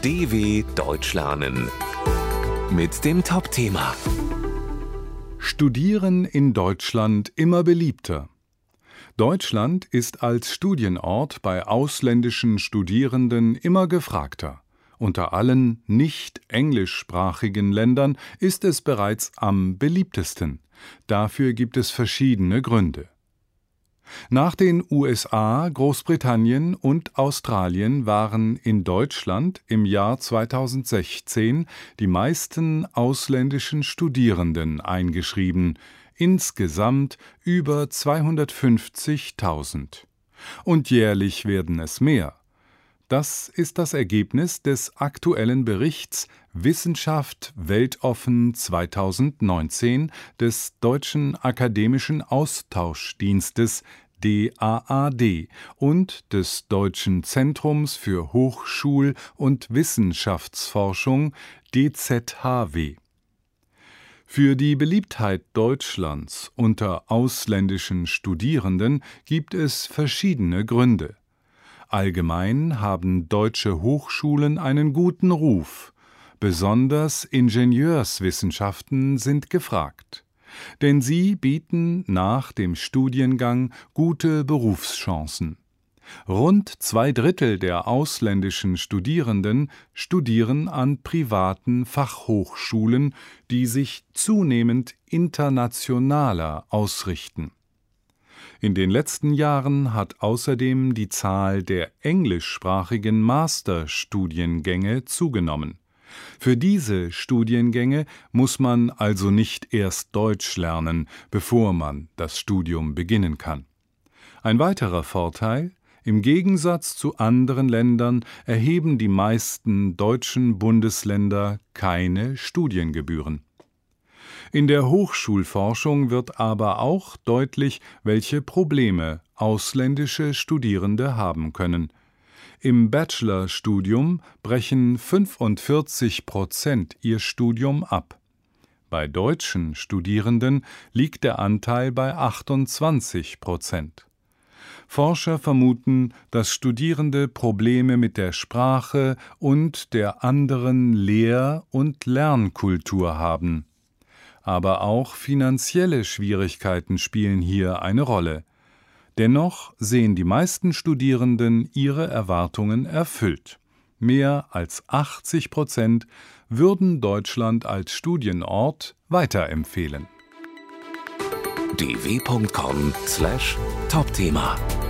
DW Deutsch lernen mit dem Top-Thema. Studieren in Deutschland immer beliebter. Deutschland ist als Studienort bei ausländischen Studierenden immer gefragter. Unter allen nicht englischsprachigen Ländern ist es bereits am beliebtesten. Dafür gibt es verschiedene Gründe. Nach den USA, Großbritannien und Australien waren in Deutschland im Jahr 2016 die meisten ausländischen Studierenden eingeschrieben, insgesamt über 250.000. Und jährlich werden es mehr. Das ist das Ergebnis des aktuellen Berichts Wissenschaft weltoffen 2019 des Deutschen Akademischen Austauschdienstes DAAD und des Deutschen Zentrums für Hochschul- und Wissenschaftsforschung DZHW. Für die Beliebtheit Deutschlands unter ausländischen Studierenden gibt es verschiedene Gründe. Allgemein haben deutsche Hochschulen einen guten Ruf. Besonders Ingenieurswissenschaften sind gefragt. Denn sie bieten nach dem Studiengang gute Berufschancen. Rund 2/3 der ausländischen Studierenden studieren an privaten Fachhochschulen, die sich zunehmend internationaler ausrichten. In den letzten Jahren hat außerdem die Zahl der englischsprachigen Masterstudiengänge zugenommen. Für diese Studiengänge muss man also nicht erst Deutsch lernen, bevor man das Studium beginnen kann. Ein weiterer Vorteil: Im Gegensatz zu anderen Ländern erheben die meisten deutschen Bundesländer keine Studiengebühren. In der Hochschulforschung wird aber auch deutlich, welche Probleme ausländische Studierende haben können. Im Bachelorstudium brechen 45% ihr Studium ab. Bei deutschen Studierenden liegt der Anteil bei 28%. Forscher vermuten, dass Studierende Probleme mit der Sprache und der anderen Lehr- und Lernkultur haben. Aber auch finanzielle Schwierigkeiten spielen hier eine Rolle. Dennoch sehen die meisten Studierenden ihre Erwartungen erfüllt. Mehr als 80% würden Deutschland als Studienort weiterempfehlen. dw.com/Topthema